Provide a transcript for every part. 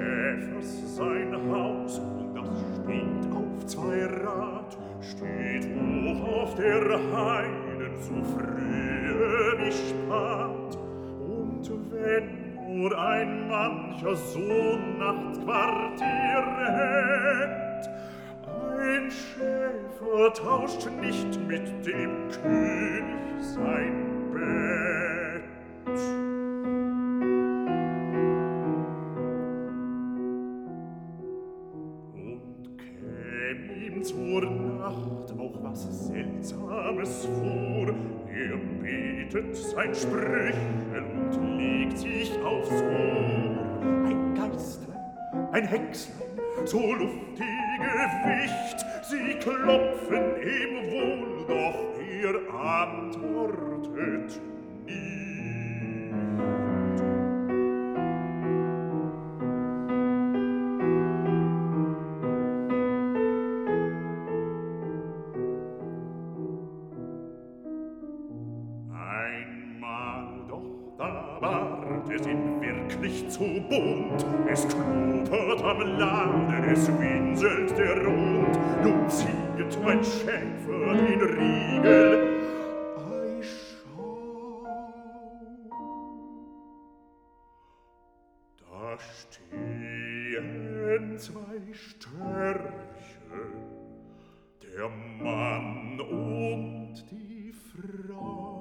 Schäfers sein Haus, und das steht auf zwei Rad, steht hoch auf der Heide, so frühe wie spat. Und wenn nur ein mancher Sohn Nachtquartier hätt, ein Schäfer tauscht nicht mit dem König sein Bett. Und käm ihm zur Nacht auch was Seltsames vor, betet sein Sprüchel und legt sich aufs Ohr. Ein Geistlein, ein Hexlein, so luftige Wicht, sie klopfen ihm wohl, doch antwortet nicht. Es sind wirklich zu bunt, es klopert am Laden, es winselt der Rund. Nun ziehet mein Schäfer den Riegel, ei schau, da stehen zwei Störche, der Mann und die Frau.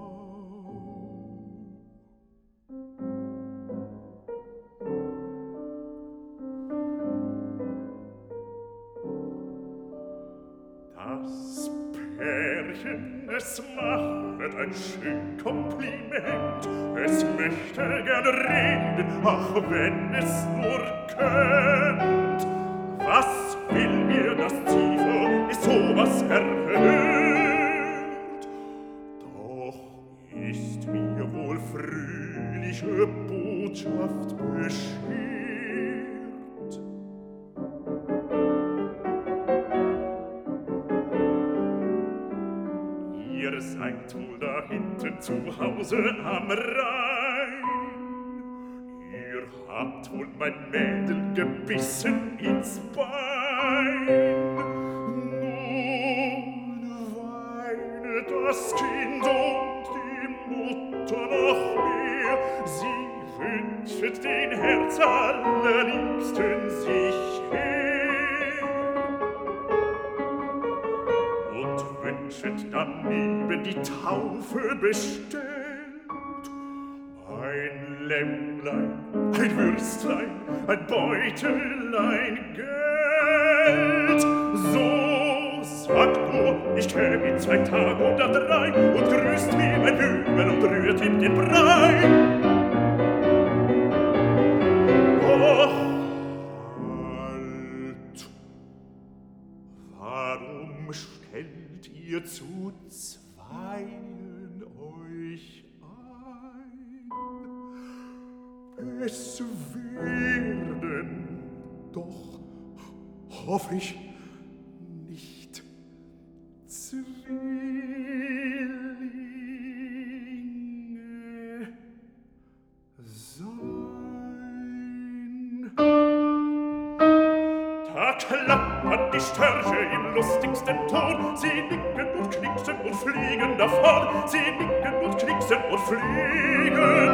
Das Pärchen, es machet ein schön Kompliment, es möchte gern reden, ach, wenn es nur könnt. Was will mir das Ziefer, ist sowas erhört? Doch ist mir wohl fröhliche Botschaft beschert. Ihr seid wohl da hinten zu Hause am Rhein. Ihr habt wohl mein Mädel gebissen ins Bein. Nun weine das Kind und die Mutter noch mehr. Sie wünscht den Herz allerliebsten sich her. Und wünscht daneben die Taufe bestellt. Ein Lämmlein, ein Würstlein, ein Beutelein Geld. So sagt nur, ich käm in 2 Tagen oder 3 und grüßt wie ein Hügel und rührt ihm den Brei. Och, halt, warum stellt ihr zu zweien euch ein? Es werden doch, hoff ich, nicht Zwillinge sein. Da klappern die Störche im lustigsten Ton, sie nicken und knixen und fliegen davon, sie nicken und knixen und fliegen